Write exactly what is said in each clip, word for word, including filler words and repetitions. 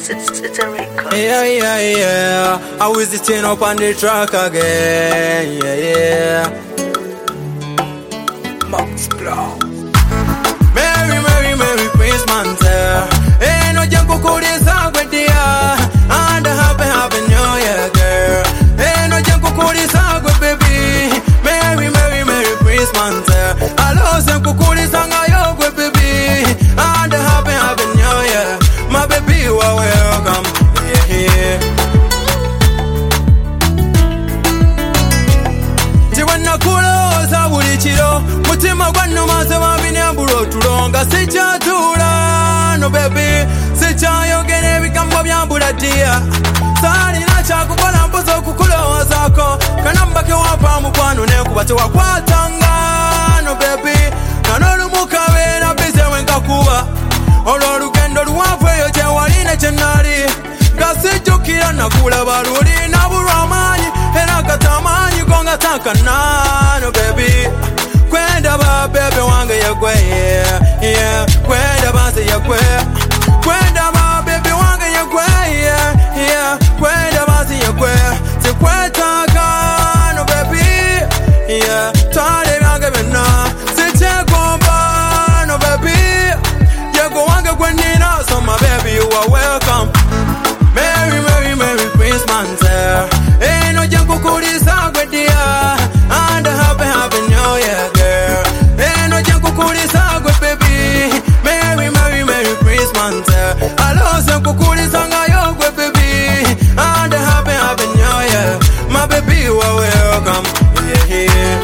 It's, it's, it's a record. Yeah, yeah, yeah. I was sitting up on the track again. Yeah, yeah. Max Blau. Merry, Merry, Merry Christmas. Ain't no jungle code is out with the and happy, happy New Year, girl. Ain't no jungle code is out with baby. Merry, Merry, Merry Christmas. I love some cookies and I yoke with baby. And happy, happy New Year. My baby, you are welcome. Yeah, yeah. Tiwana kulo za bulichiro. Mutima gwanu masema binyamburo tulonga. Sicha tula, no baby. Sicha yogene bikambo byambula dia. Sari na chakukola mpozo kukulo wazako. Kanamba ke wapa mukwano ne kubate wakwatanga, no baby. Kanolu mukabe na bize wenka kuba. Olo lugendo luwafu yo tewaline chenali. Gasijukira nakula baruli na buramanyi. Era katamanyi konga takana, no baby. Kwenda ba bebe wange yekwe, yeah, yeah. Kwenda basi yekwe. Kwenda ba bebe wange yekwe, yeah, yeah. Kwenda basi yekwe. Sikwetaka, no baby, yeah. Tale wange bena. Sichekomba, no baby. Yego wange kwenina, so my baby you are welcome. Merry, Merry, Merry Christmas. Ain't no jungle kulisa kwedia. And happy, happy New Year, girl. Ain't no jungle kulisa kwe baby. Merry, Merry, Merry Christmas. I love some kulisa ngayo kwe baby. And happy, happy New Year. My baby you are welcome. Yeah, yeah.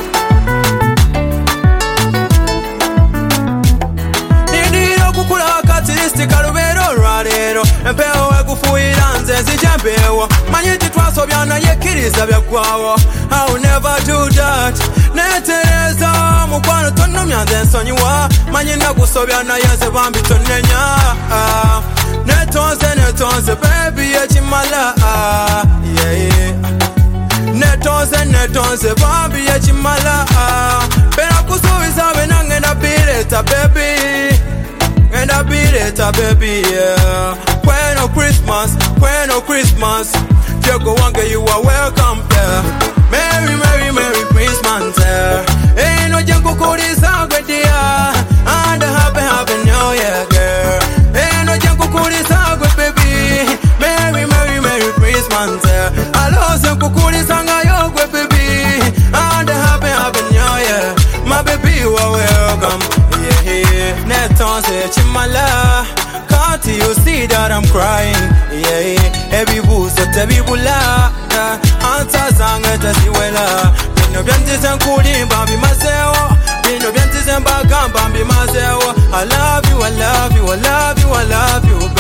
Nidiro kukula katilisti kalubero rarero. Mpeo wekufuira nze zijembewo. Manyiti twasobyana yekiriza byakwawo. I will never do that. Netereza mukwano tonomya nze nsonyiwa. Manyina kusobyana yense bambi tonenya. Netonze netonze baby yekimala. Yeah, yeah. Netonze netonze bambi yekimala. Pera kusubiza bena ngenda bireta baby. Ngenda bireta baby, yeah. When no Christmas, when no Christmas. Joko wange you are welcome, yeah. Merry, Merry, Merry Christmas, yeah. Ain't no jungle kulisa kwedia. And happy, happy New Year, girl. Ain't no jungle kulisa kwe baby. Merry, Merry, Merry Christmas, yeah. I love some kulisa ngayo kwe baby. And happy, happy New Year. My baby you are welcome, yeah, yeah. Netonse chimala. Can't you see that I'm crying? Yeah, yeah. Every boost, every bula. Answer sang at the siwela. Dino biantis and cooling, Bambi Maseo. Dino biantis and bagam, Bambi Maseo. I love you, I love you, I love you, I love you.